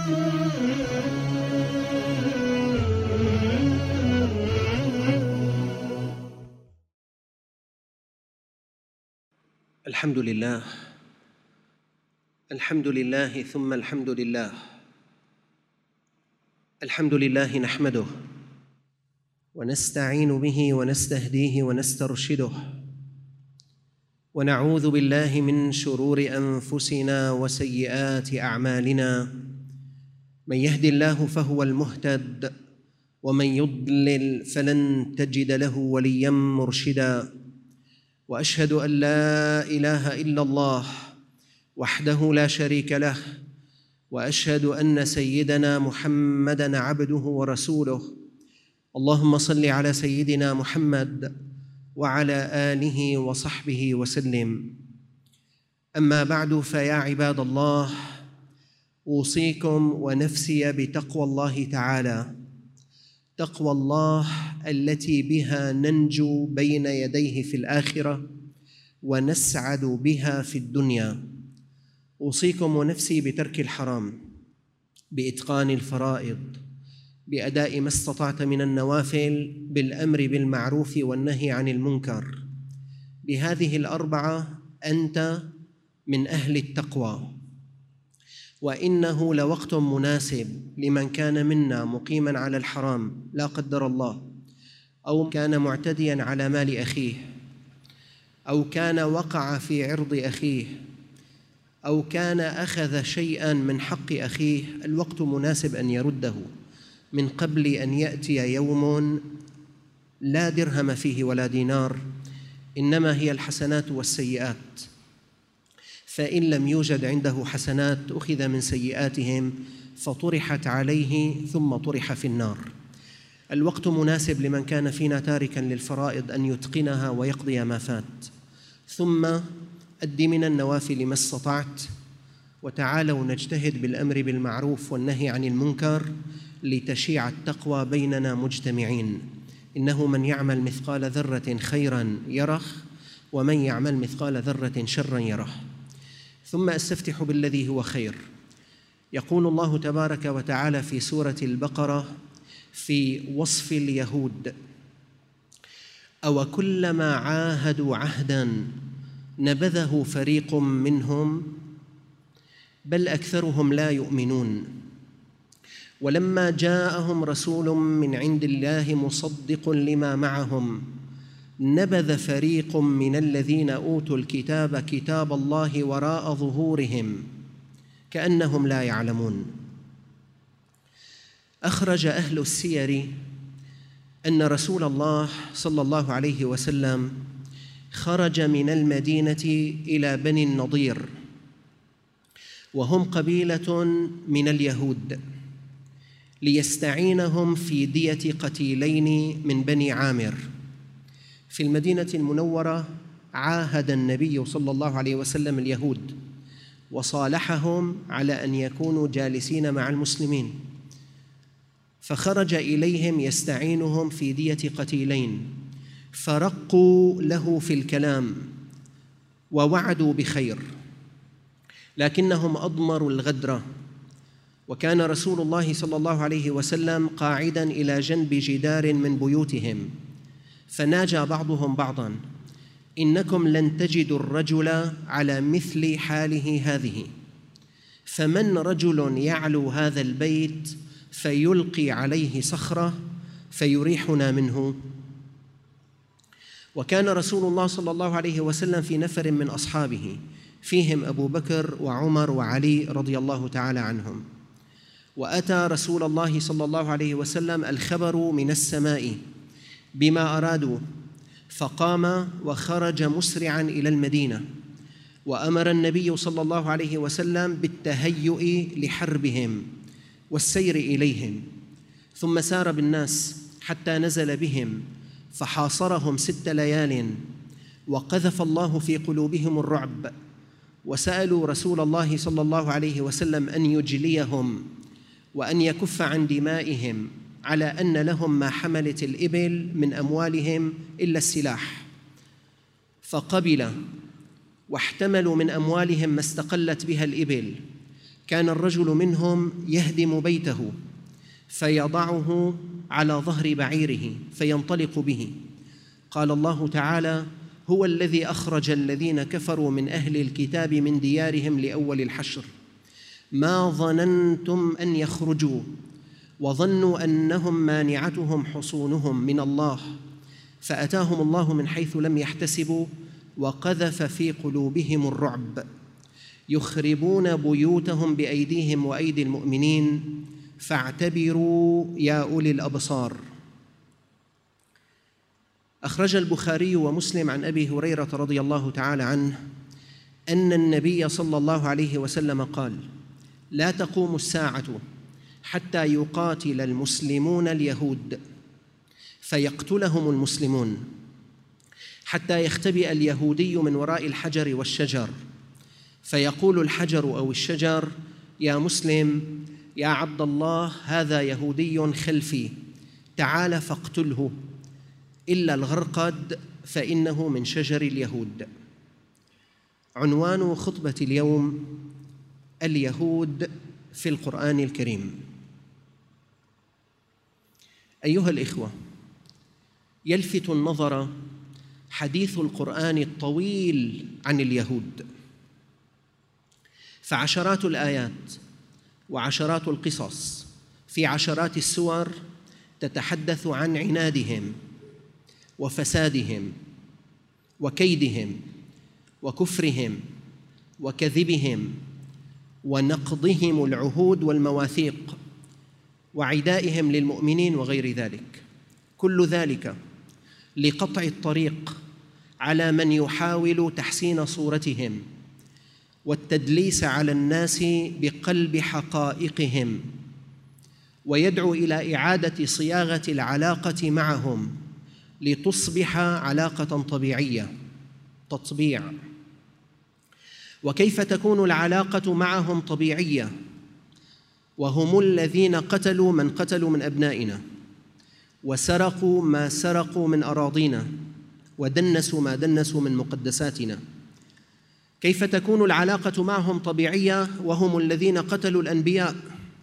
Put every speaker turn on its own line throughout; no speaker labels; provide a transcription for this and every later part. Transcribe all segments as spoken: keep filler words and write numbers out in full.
الحمد لله الحمد لله ثم الحمد لله الحمد لله نحمده ونستعين به ونستهديه ونسترشده ونعوذ بالله من شرور أنفسنا وسيئات أعمالنا. من يهد الله فهو المهتد ومن يضلل فلن تجد له وليا مرشدا. وأشهد أن لا إله إلا الله وحده لا شريك له، وأشهد أن سيدنا محمدًا عبده ورسوله. اللهم صل على سيدنا محمد وعلى آله وصحبه وسلم. أما بعد، فيا عباد الله، أوصيكم ونفسي بتقوى الله تعالى، تقوى الله التي بها ننجو بين يديه في الآخرة ونسعد بها في الدنيا. أوصيكم ونفسي بترك الحرام، بإتقان الفرائض، بأداء ما استطعت من النوافل، بالأمر بالمعروف والنهي عن المنكر. بهذه الأربعة أنت من أهل التقوى. وإنه لوقت مناسب لمن كان منا مقيماً على الحرام لا قدر الله، أو كان معتدياً على مال أخيه، أو كان وقع في عرض أخيه، أو كان أخذ شيئاً من حق أخيه. الوقت مناسب أن يرده من قبل أن يأتي يوم لا درهم فيه ولا دينار، إنما هي الحسنات والسيئات. فإن لم يوجد عنده حسنات أخذ من سيئاتهم فطرحت عليه ثم طرح في النار. الوقت مناسب لمن كان فينا تاركاً للفرائض أن يتقنها ويقضي ما فات. ثم أد من النوافل ما استطعت، وتعالوا نجتهد بالأمر بالمعروف والنهي عن المنكر لتشيع التقوى بيننا مجتمعين. إنه من يعمل مثقال ذرة خيراً يره، ومن يعمل مثقال ذرة شراً يره. ثم أستفتح بالذي هو خير. يقول الله تبارك وتعالى في سورة البقرة في وصف اليهود: أو كلما عاهدوا عهداً نبذه فريق منهم بل أكثرهم لا يؤمنون. ولما جاءهم رسول من عند الله مصدق لما معهم نبذ فريق من الذين أوتوا الكتاب كتاب الله وراء ظهورهم كأنهم لا يعلمون. أخرج أهل السير أن رسول الله صلى الله عليه وسلم خرج من المدينة إلى بني النضير، وهم قبيلة من اليهود، ليستعينهم في دية قتيلين من بني عامر. في المدينة المنورة عاهد النبي صلى الله عليه وسلم اليهود وصالحهم على أن يكونوا جالسين مع المسلمين، فخرج إليهم يستعينهم في دية قتيلين، فرقوا له في الكلام ووعدوا بخير، لكنهم أضمروا الغدر. وكان رسول الله صلى الله عليه وسلم قاعداً إلى جنب جدار من بيوتهم، فناجى بعضهم بعضاً: إنكم لن تجدوا الرجل على مثل حاله هذه، فمن رجل يعلو هذا البيت فيلقي عليه صخرة فيريحنا منه. وكان رسول الله صلى الله عليه وسلم في نفر من أصحابه، فيهم أبو بكر وعمر وعلي رضي الله تعالى عنهم. وأتى رسول الله صلى الله عليه وسلم الخبر من السماء بما أرادوا، فقام وخرج مسرعاً إلى المدينة، وأمر النبي صلى الله عليه وسلم بالتهيؤ لحربهم والسير إليهم. ثم سار بالناس حتى نزل بهم فحاصرهم ست ليال، وقذف الله في قلوبهم الرعب، وسألوا رسول الله صلى الله عليه وسلم أن يجليهم وأن يكف عن دمائهم، على أن لهم ما حملت الإبل من أموالهم إلا السلاح. فقبل، واحتملوا من أموالهم ما استقلت بها الإبل، كان الرجل منهم يهدم بيته فيضعه على ظهر بعيره فينطلق به. قال الله تعالى: هو الذي أخرج الذين كفروا من أهل الكتاب من ديارهم لأول الحشر ما ظننتم أن يخرجوا وظنوا أنهم مانعتهم حصونهم من الله فأتاهم الله من حيث لم يحتسبوا وقذف في قلوبهم الرعب يخربون بيوتهم بأيديهم وأيدي المؤمنين فاعتبروا يا أولي الأبصار. أخرج البخاري ومسلم عن أبي هريرة رضي الله تعالى عنه أن النبي صلى الله عليه وسلم قال: لا تقوم الساعة حتى يقاتل المسلمون اليهود فيقتلهم المسلمون، حتى يختبئ اليهودي من وراء الحجر والشجر فيقول الحجر أو الشجر: يا مسلم، يا عبد الله، هذا يهودي خلفي، تعال فاقتله، إلا الغرقد فإنه من شجر اليهود. عنوان خطبة اليوم: اليهود في القرآن الكريم. أيها الإخوة، يلفت النظر حديث القرآن الطويل عن اليهود، فعشرات الآيات وعشرات القصص في عشرات السور تتحدث عن عنادهم وفسادهم وكيدهم وكفرهم وكذبهم ونقضهم العهود والمواثيق وعدائهم للمؤمنين وغير ذلك، كل ذلك لقطع الطريق على من يحاول تحسين صورتهم والتدليس على الناس بقلب حقائقهم، ويدعو إلى إعادة صياغة العلاقة معهم لتصبح علاقة طبيعية، تطبيع. وكيف تكون العلاقة معهم طبيعية وهم الذين قتلوا من قتلوا من أبنائنا وسرقوا ما سرقوا من أراضينا ودنسوا ما دنسوا من مقدساتنا؟ كيف تكون العلاقة معهم طبيعية وهم الذين قتلوا الأنبياء،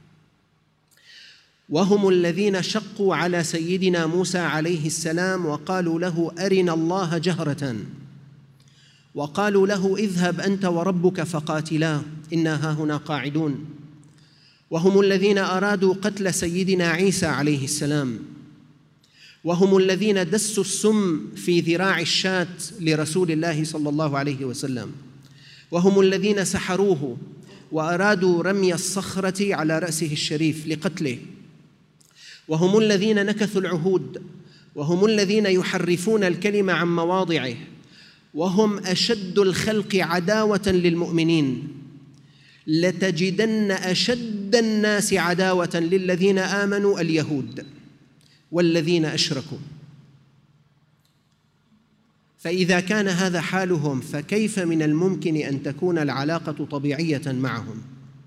وهم الذين شقوا على سيدنا موسى عليه السلام وقالوا له: أرنا الله جهرة، وقالوا له: اذهب أنت وربك فقاتلا إنا هاهنا قاعدون، وهم الذين أرادوا قتل سيدنا عيسى عليه السلام، وهم الذين دسوا السم في ذراع الشاة لرسول الله صلى الله عليه وسلم، وهم الذين سحروه وأرادوا رمي الصخرة على رأسه الشريف لقتله، وهم الذين نكثوا العهود، وهم الذين يحرفون الكلمة عن مواضعه، وهم أشد الخلق عداوة للمؤمنين. لتجدن أشد الناس عداوة للذين آمنوا اليهود والذين أشركوا. فإذا كان هذا حالهم فكيف من الممكن أن تكون العلاقة طبيعية معهم؟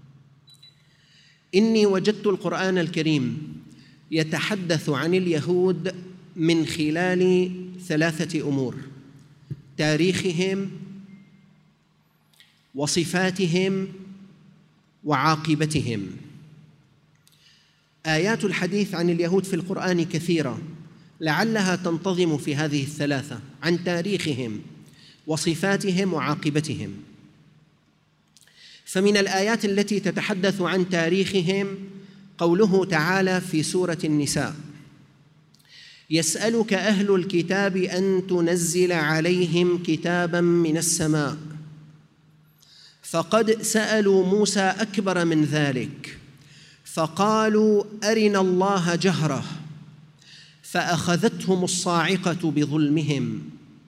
إني وجدت القرآن الكريم يتحدث عن اليهود من خلال ثلاثة أمور: تاريخهم وصفاتهم وعاقبتهم. آيات الحديث عن اليهود في القرآن كثيرة، لعلها تنتظم في هذه الثلاثة: عن تاريخهم وصفاتهم وعاقبتهم. فمن الآيات التي تتحدث عن تاريخهم قوله تعالى في سورة النساء: يسألك أهل الكتاب أن تنزل عليهم كتابا من السماء فقد سألوا موسى أكبر من ذلك فقالوا أرنا الله جهرة فأخذتهم الصاعقة بظلمهم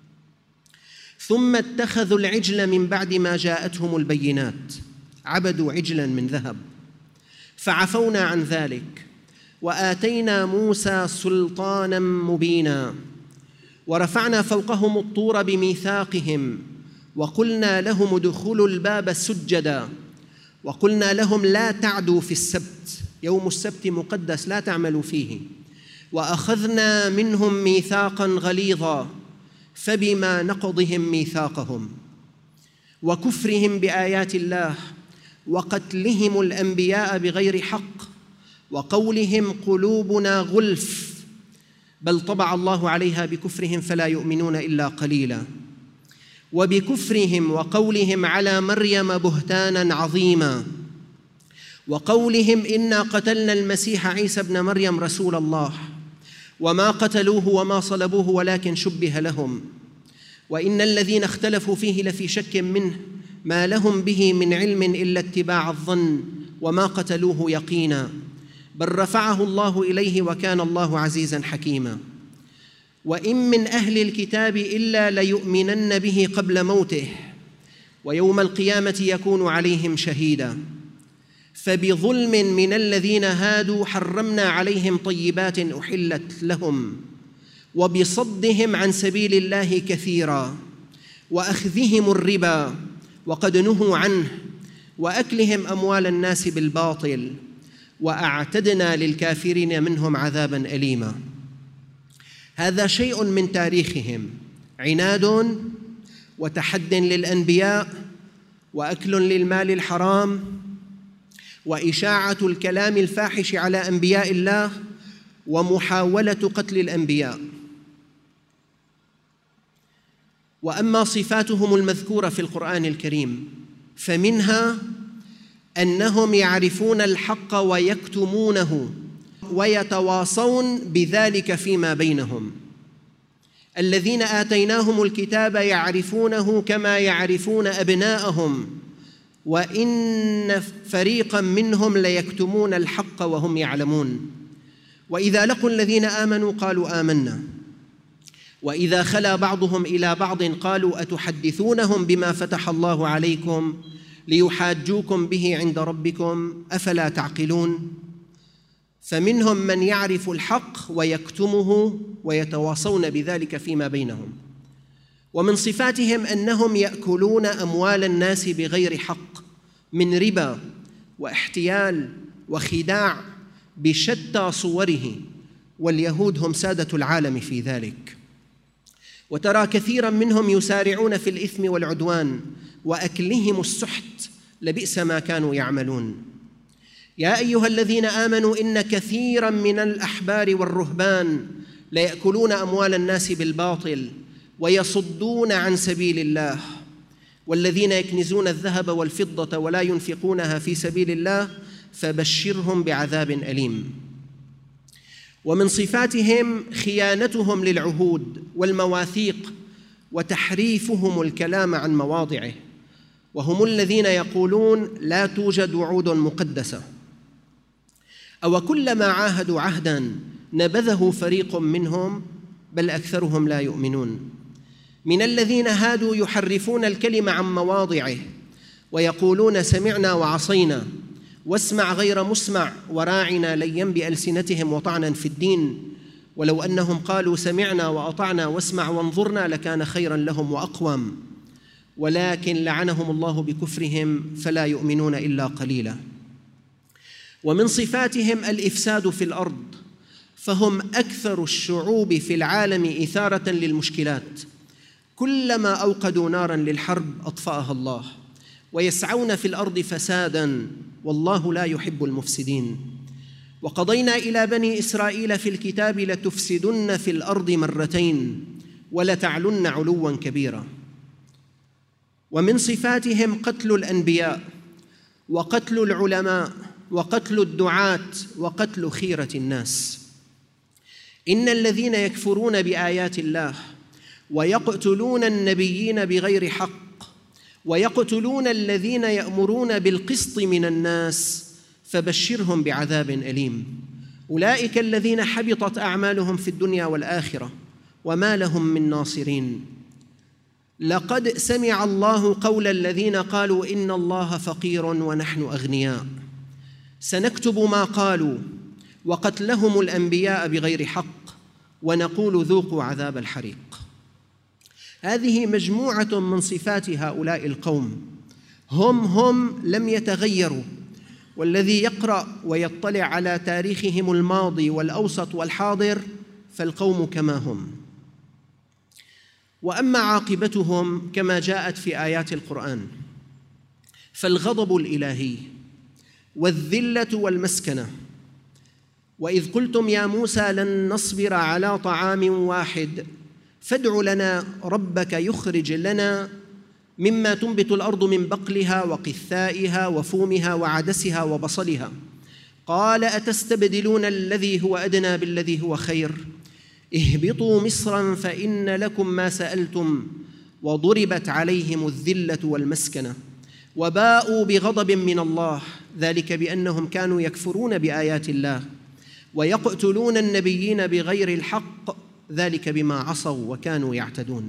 ثم اتخذوا العجل من بعد ما جاءتهم البينات، عبدوا عجلا من ذهب، فعفونا عن ذلك وآتينا موسى سلطانا مبينا ورفعنا فوقهم الطور بميثاقهم وقلنا لهم ادخلوا الباب سجدا وقلنا لهم لا تعدوا في السبت، يوم السبت مقدس لا تعملوا فيه، وأخذنا منهم ميثاقا غليظا فبما نقضهم ميثاقهم وكفرهم بآيات الله وقتلهم الأنبياء بغير حق وقولهم قلوبنا غلف بل طبع الله عليها بكفرهم فلا يؤمنون إلا قليلا وبكفرهم وقولهم على مريم بهتانا عظيما وقولهم إنا قتلنا المسيح عيسى ابن مريم رسول الله وما قتلوه وما صلبوه ولكن شبه لهم وإن الذين اختلفوا فيه لفي شك منه ما لهم به من علم إلا اتباع الظن وما قتلوه يقينا بل رفعه الله إليه وكان الله عزيزا حكيما وإن من أهل الكتاب إلا ليؤمنن به قبل موته ويوم القيامة يكون عليهم شهيدا فبظلم من الذين هادوا حرمنا عليهم طيبات أحلت لهم وبصدهم عن سبيل الله كثيرا وأخذهم الربا وقد نهوا عنه وأكلهم أموال الناس بالباطل وأعتدنا للكافرين منهم عذابا أليما. هذا شيء من تاريخهم، عناد وتحد للأنبياء وأكل للمال الحرام وإشاعة الكلام الفاحش على أنبياء الله ومحاولة قتل الأنبياء. وأما صفاتهم المذكورة في القرآن الكريم فمنها أنهم يعرفون الحق ويكتمونه ويتواصون بذلك فيما بينهم. الذين آتيناهم الكتاب يعرفونه كما يعرفون أبناءهم وإن فريقاً منهم ليكتمون الحق وهم يعلمون. وإذا لقوا الذين آمنوا قالوا آمنا وإذا خلا بعضهم إلى بعض قالوا أتحدثونهم بما فتح الله عليكم ليحاجوكم به عند ربكم أفلا تعقلون. فمنهم من يعرف الحق ويكتمه ويتواصون بذلك فيما بينهم. ومن صفاتهم أنهم يأكلون أموال الناس بغير حق من ربا واحتيال وخداع بشتى صوره، واليهود هم سادة العالم في ذلك. وترى كثيراً منهم يسارعون في الإثم والعدوان وأكلهم السحت لبئس ما كانوا يعملون. يا أيها الذين آمنوا إن كثيراً من الأحبار والرهبان ليأكلون أموال الناس بالباطل ويصدون عن سبيل الله والذين يكنزون الذهب والفضة ولا ينفقونها في سبيل الله فبشرهم بعذاب أليم. ومن صفاتهم خيانتهم للعهود والمواثيق وتحريفهم الكلام عن مواضعه، وهم الذين يقولون لا توجد وعود مقدسة. أو كلما عاهدوا عهداً نبذه فريق منهم بل أكثرهم لا يؤمنون. من الذين هادوا يحرفون الكلم عن مواضعه ويقولون سمعنا وعصينا واسمع غير مسمع وراعنا ليا بألسنتهم وطعنا في الدين، ولو أنهم قالوا سمعنا وأطعنا واسمع وانظرنا لكان خيرا لهم وأقوم، ولكن لعنهم الله بكفرهم فلا يؤمنون إلا قليلا. ومن صفاتهم الإفساد في الأرض، فهم أكثر الشعوب في العالم إثارة للمشكلات، كلما أوقدوا ناراً للحرب أطفأها الله، ويسعون في الأرض فساداً والله لا يحب المفسدين. وقضينا إلى بني إسرائيل في الكتاب لتفسدن في الأرض مرتين ولتعلن علواً كبيرا. ومن صفاتهم قتل الأنبياء وقتل العلماء وقتل الدعاة وقتل خيرة الناس. إن الذين يكفرون بآيات الله ويقتلون النبيين بغير حق ويقتلون الذين يأمرون بالقسط من الناس فبشرهم بعذاب أليم. أولئك الذين حبطت أعمالهم في الدنيا والآخرة وما لهم من ناصرين. لقد سمع الله قول الذين قالوا إن الله فقير ونحن أغنياء سنكتب ما قالوا وقتلهم الأنبياء بغير حق ونقول ذوقوا عذاب الحريق. هذه مجموعة من صفات هؤلاء القوم، هم هم لم يتغيروا. والذي يقرأ ويطلع على تاريخهم الماضي والأوسط والحاضر فالقوم كما هم. وأما عاقبتهم كما جاءت في آيات القرآن فالغضب الإلهي والذلة والمسكنة. وإذ قلتم يا موسى لن نصبر على طعام واحد فادع لنا ربك يخرج لنا مما تنبت الأرض من بقلها وقثائها وفومها وعدسها وبصلها قال أتستبدلون الذي هو أدنى بالذي هو خير اهبطوا مصرا فإن لكم ما سألتم وضربت عليهم الذلة والمسكنة وباءوا بغضب من الله ذلك بأنهم كانوا يكفرون بآيات الله ويقتلون النبيين بغير الحق ذلك بما عصوا وكانوا يعتدون.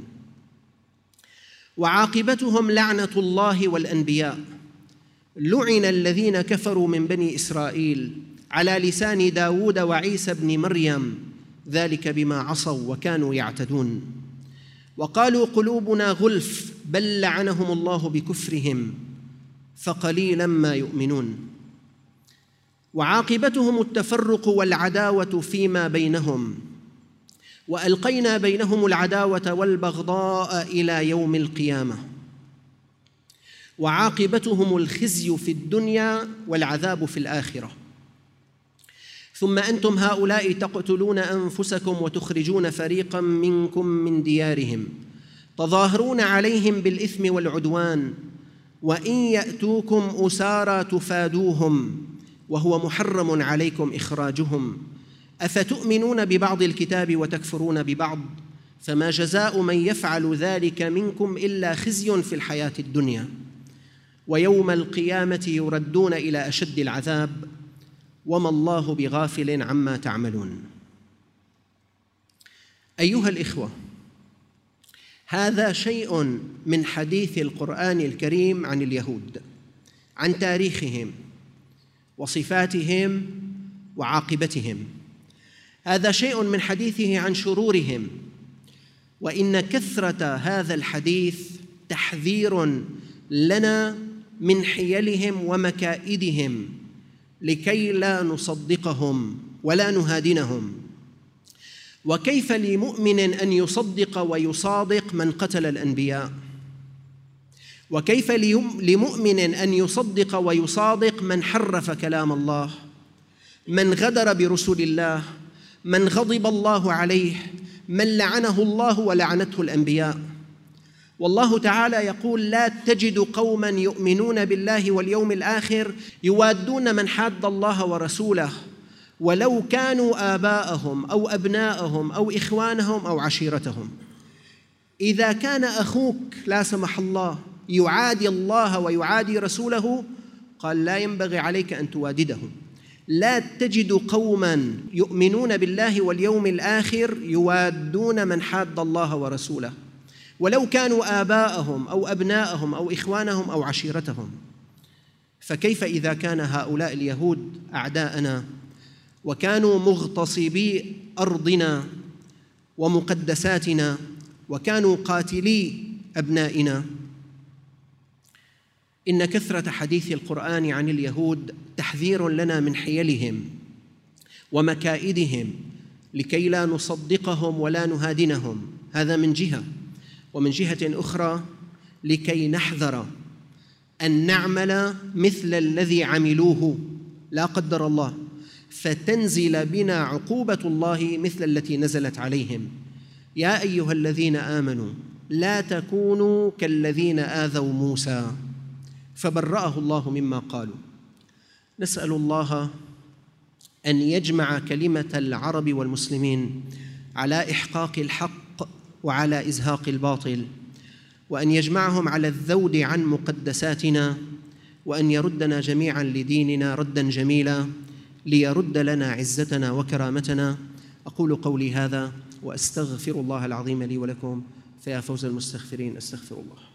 وعاقبتهم لعنة الله والأنبياء. لعن الذين كفروا من بني إسرائيل على لسان داود وعيسى بن مريم ذلك بما عصوا وكانوا يعتدون. وقالوا قلوبنا غلف بل لعنهم الله بكفرهم فقليلا ما يؤمنون. وعاقبتهم التفرق والعداوة فيما بينهم وألقينا بينهم العداوة والبغضاء إلى يوم القيامة. وعاقبتهم الخزي في الدنيا والعذاب في الآخرة. ثم أنتم هؤلاء تقتلون أنفسكم وتخرجون فريقا منكم من ديارهم تظاهرون عليهم بالإثم والعدوان وإن يأتوكم أسارى تفادوهم وهو محرم عليكم إخراجهم أفتؤمنون ببعض الكتاب وتكفرون ببعض فما جزاء من يفعل ذلك منكم إلا خزي في الحياة الدنيا ويوم القيامة يردون إلى أشد العذاب وما الله بغافل عما تعملون. أيها الإخوة، هذا شيء من حديث القرآن الكريم عن اليهود، عن تاريخهم وصفاتهم وعاقبتهم. هذا شيء من حديثه عن شرورهم، وإن كثرة هذا الحديث تحذير لنا من حيلهم ومكائدهم لكي لا نصدقهم ولا نهادنهم. وكيف لمؤمن أن يصدق ويصادق من قتل الأنبياء؟ وكيف لمؤمن أن يصدق ويصادق من حرف كلام الله، من غدر برسل الله، من غضب الله عليه، من لعنه الله ولعنته الأنبياء؟ والله تعالى يقول: لا تجد قوما يؤمنون بالله واليوم الآخر يوادون من حاد الله ورسوله ولو كانوا آباءهم أو أبناءهم أو إخوانهم أو عشيرتهم. إذا كان أخوك لا سمح الله يعادي الله ويعادي رسوله، قال لا ينبغي عليك أن توادده. لا تجد قوما يؤمنون بالله واليوم الآخر يوادون من حاد الله ورسوله ولو كانوا آباءهم أو أبناءهم أو إخوانهم أو عشيرتهم. فكيف إذا كان هؤلاء اليهود أعداءنا وكانوا مغتصبي أرضنا ومقدساتنا وكانوا قاتلي أبنائنا؟ إن كثرة حديث القرآن عن اليهود تحذير لنا من حيلهم ومكائدهم لكي لا نصدقهم ولا نهادنهم، هذا من جهة. ومن جهة أخرى لكي نحذر أن نعمل مثل الذي عملوه لا قدر الله، فتنزل بنا عقوبة الله مثل التي نزلت عليهم. يا أيها الذين آمنوا لا تكونوا كالذين آذوا موسى فبرأه الله مما قالوا. نسأل الله أن يجمع كلمة العرب والمسلمين على إحقاق الحق وعلى إزهاق الباطل، وأن يجمعهم على الذود عن مقدساتنا، وأن يردنا جميعاً لديننا رداً جميلاً ليرد لنا عزتنا وكرامتنا. أقول قولي هذا وأستغفر الله العظيم لي ولكم، فيا فوز المستغفرين أستغفر الله.